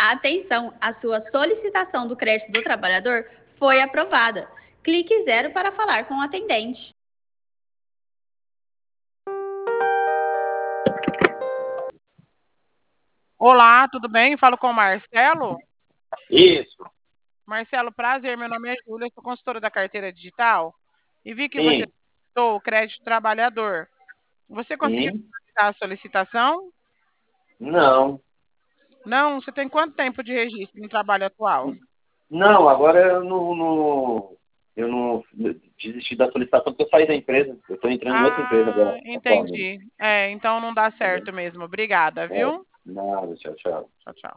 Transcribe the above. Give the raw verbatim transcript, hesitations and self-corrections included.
Atenção, a sua solicitação do crédito do trabalhador foi aprovada. Clique zero para falar com o atendente. Olá, tudo bem? Falo com o Marcelo. Isso. Marcelo, prazer. Meu nome é Júlia, sou consultora da carteira digital e vi que você Sim. solicitou o crédito trabalhador. Você conseguiu Sim. solicitar a solicitação? Não. Não? Você tem quanto tempo de registro no trabalho atual? Não, agora eu não, não- eu não desisti da solicitação porque eu saí da empresa. Eu estou entrando em outra empresa Ah, agora, atualmente. entendi. É, então não dá certo mesmo. Obrigada, É, viu? nada, tchau, tchau. Tchau, tchau.